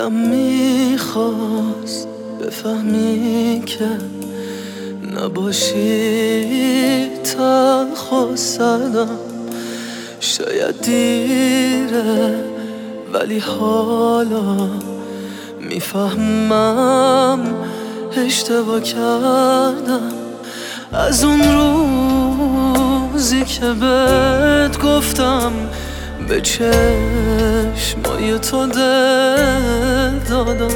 دلم میخواست بفهمی که نباشی تلخ و سردم. شاید دیره ولی حالا میفهمم اشتباه کردم. از اون روزی که بهت گفتم به چشمای تو دل دادم،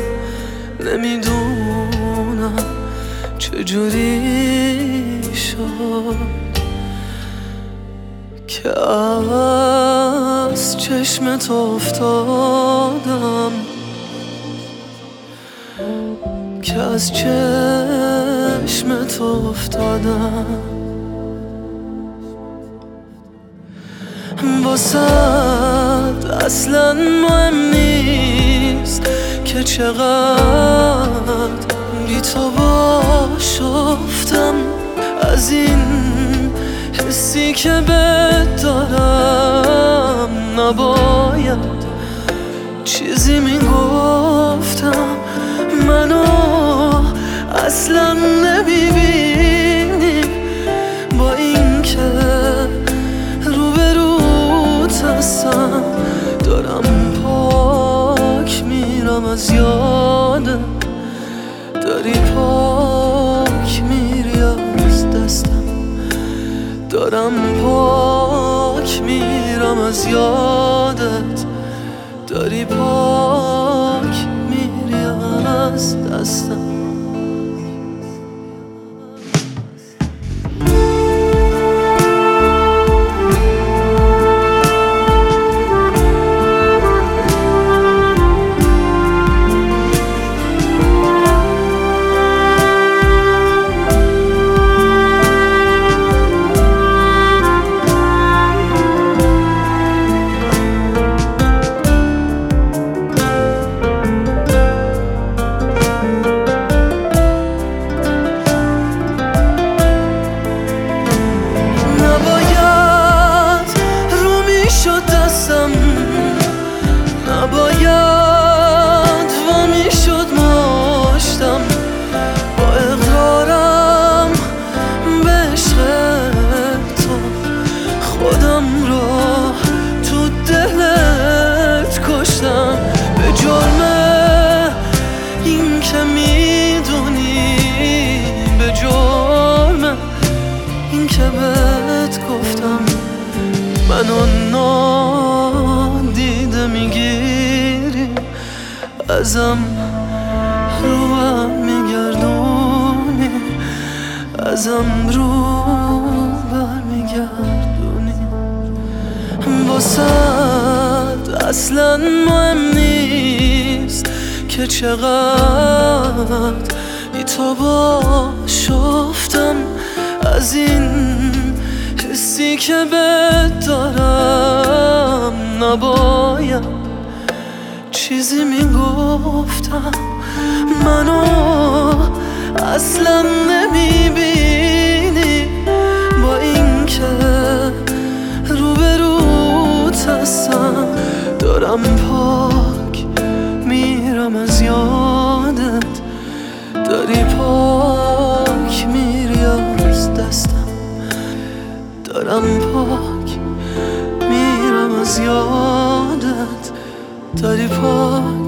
نمیدونم چجوری شد که از چشم تو افتادم، که از چشم تو افتادم. واسد اصلا مهم نیست که چقدر بی تو باش افتم. از این حسی که بهت دارم نباید چیزی میگفتم. منو اصلا نمیبینی با اینکه روبروت هستم. دارم پاک میرم از یادت، داری پاک میری از دستم. دارم پاک میرم از یادت، داری پاک میری از دستم. نباید وامی شد ماشتم با اقرارم به عشق تو. خودم رو تو دلت کشتم به جرم این که میدونی، به جرم این که بهت گفتم. منو نادیده میگیری، ازم رو برمیگردونی، ازم رو برمیگردونی. واسد اصلا مهم نیست که چقدر بی تو باش افتم. از این حسی که بهت دارم نباید چیزی میگفتم. منو اصلا نمیبینی با اینکه روبروت هستم. دارم پاک میرم از یادت، داری پاک میری از دستم. دارم پاک میرم از یادت، داری پاک